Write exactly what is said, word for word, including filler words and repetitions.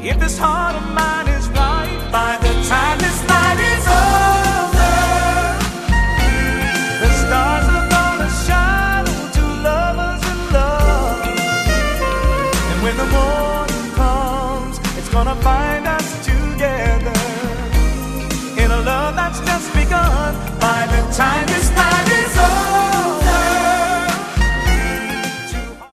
if this heart of mine is right. By the time this night is over, the stars are gonna shine on two lovers in love. And when the morning comes, it's gonna find out